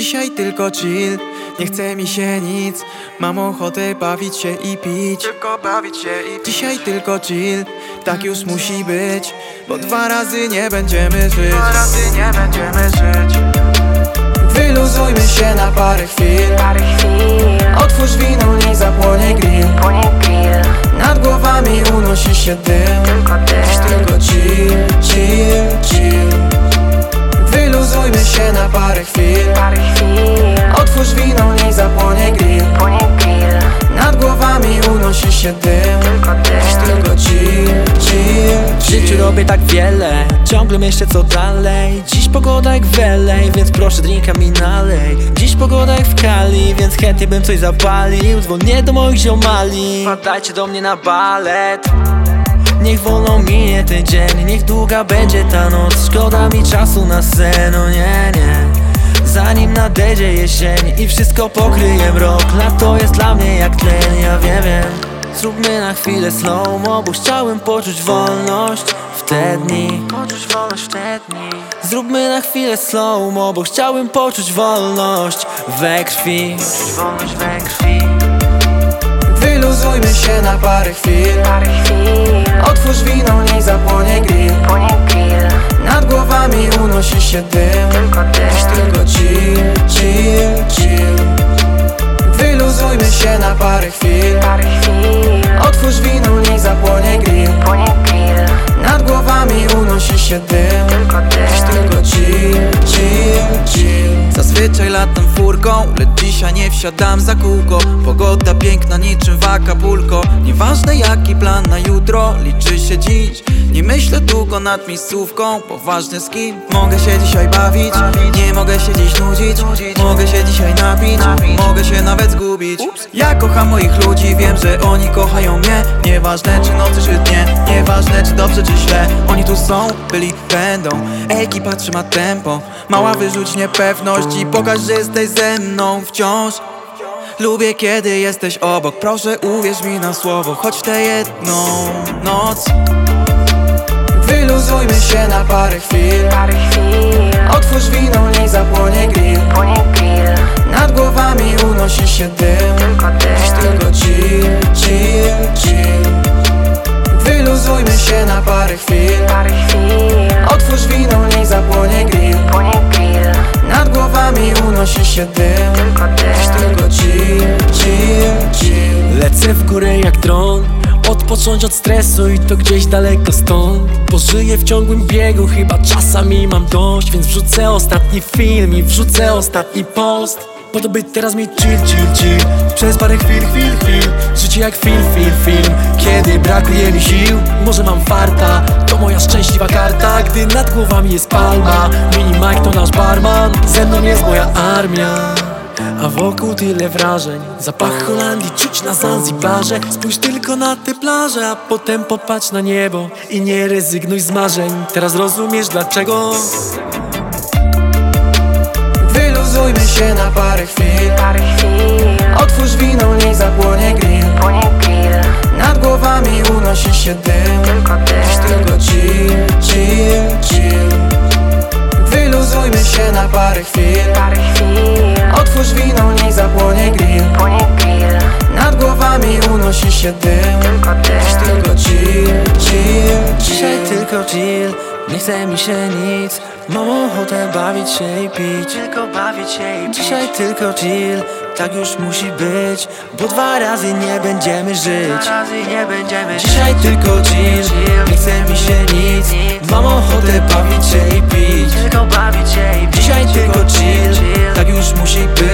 Dzisiaj tylko chill, nie chce mi się nic. Mam ochotę bawić się i pić. Tylko bawić się i pić. Dzisiaj tylko chill, tak już musi być, bo 2 razy nie będziemy żyć. 2 razy nie będziemy żyć. Wyluzujmy się na parę chwil. Otwórz wino, niech zapłonie grill. Nad głowami unosi się dym. Dziś tylko chill, chill, chill. Wyluzujmy się na parę chwil. Otwórz wino, niech zapłonie grill. Nad głowami unosi się dym. Dziś tylko chill, chill, W chill. życiu robię tak wiele, ciągle myślę co dalej. Dziś pogoda jak w LA, więc proszę drinka mi nalej. Dziś pogoda jak w Kali, więc chętnie bym coś zapalił. Dzwonię do moich ziomali, wpadajcie do mnie na balet. Niech wolno minie ten dzień, niech długa będzie ta noc. Szkoda mi czasu na sen, no nie, nie. Zanim nadejdzie jesień i wszystko pokryje mrok. Lato jest dla mnie jak tlen, ja wiem. Zróbmy na chwilę slow-mo, bo chciałem poczuć wolność w te dni. Zróbmy na chwilę slow-mo, bo chciałem poczuć wolność we krwi. Wyluzujmy się na parę chwil. Otwórz wino, niech zapłonie grill. Nad głowami unosi się dym. Dziś tylko chill, chill, chill. Wyluzujmy się na parę chwil. Otwórz wino, niech zapłonie grill. Nad głowami unosi się dym. Dziś tylko chill, chill, chill. Zazwyczaj latam furką, lecz dzisiaj nie wsiadam za kółko. Pogoda piękna niczym w Acapulco. Nieważne jaki plan na jutro, liczy się dziś. Nie myślę długo nad miejscówką, bo ważne z kim mogę się dzisiaj bawić. Nie mogę się dziś nudzić, mogę się dzisiaj napić. Mogę się nawet zgubić. Ja kocham moich ludzi, wiem, że oni kochają mnie. Nieważne czy nocy czy dnie, nieważne czy dobrze czy źle. Oni tu są, byli, będą. Ekipa trzyma tempo. Mała wyrzuć niepewność i pokaż, że jesteś ze mną wciąż. Lubię kiedy jesteś obok, proszę uwierz mi na słowo. Choć w tę jedną noc. Wyluzujmy się na parę chwil. Otwórz wino, niech zapłonie grill. Nad głowami unosi się dym. Dziś tylko chill, chill, chill. Wyluzujmy się na parę chwil. Otwórz wino, niech zapłonie grill. Nad głowami unosi się dym. Dziś tylko chill, chill, chill. Lecę w górę jak dron, odpocząć od stresu i to gdzieś daleko stąd. Pożyję w ciągłym biegu, chyba czasami mam dość. Więc wrzucę ostatni film i wrzucę ostatni post. Po to by teraz mieć chill, chill, chill. Przez parę chwil. Życie jak film. Kiedy brakuje mi sił, może mam farta. To moja szczęśliwa karta, gdy nad głowami jest palma. Mini Mike to nasz barman, ze mną jest moja armia. A wokół tyle wrażeń, zapach Holandii czuć na Zanzibarze. Spójrz tylko na te plaże, a potem popatrz na niebo i nie rezygnuj z marzeń. Teraz rozumiesz dlaczego. Wyluzujmy się na parę chwil. Otwórz wino, niech zapłonie grill. Nad głowami unosi się dym. Dziś tylko chill, chill, chill. Wyluzujmy się na parę chwil. Otwórz wino, niech zapłonie grill. Nad głowami unosi się dym. Dziś tylko chill, chill, Dzisiaj chill. tylko chill, nie chce mi się nic. Mam ochotę bawić się i pić. Dzisiaj tylko chill, tak już musi być, bo 2 razy nie będziemy żyć. Dzisiaj tylko chill, nie chce mi się nic. Mam ochotę bawić się i pić. Dzisiaj tylko chill, tak już musi być,